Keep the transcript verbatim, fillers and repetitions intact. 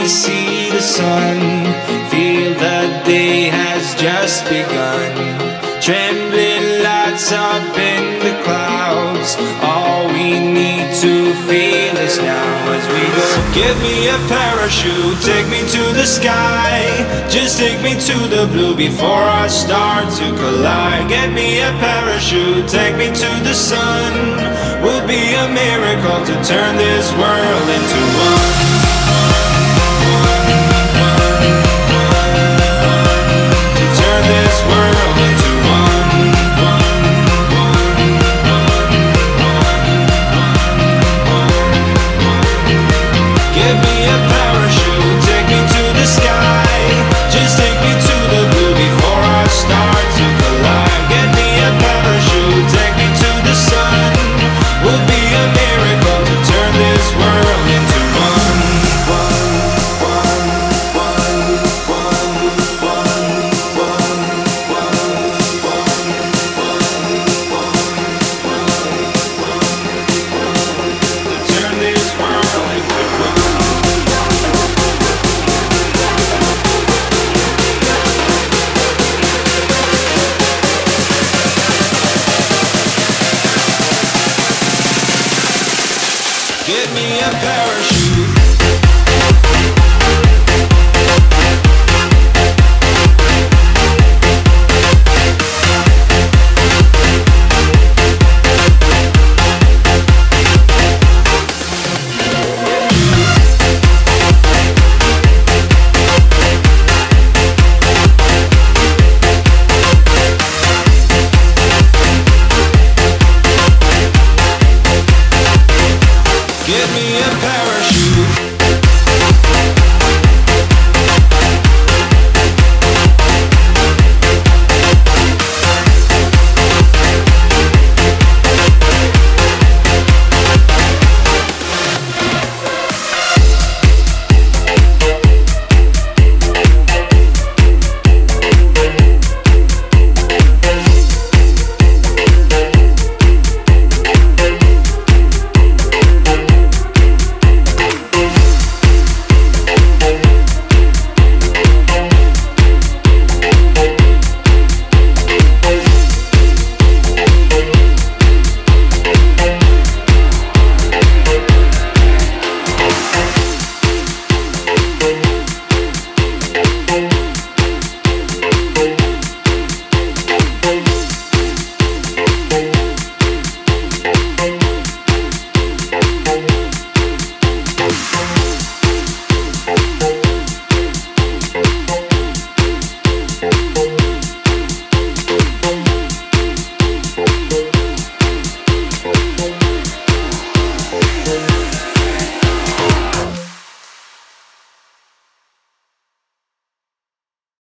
to see the sun, feel the day has just begun. Trembling lights up in the clouds, all we need to feel is now as we go. Give me a parachute, take me to the sky, just take me to the blue before I start to collide. Get me a parachute, take me to the sun, would be a miracle to turn this world into one. To turn this world into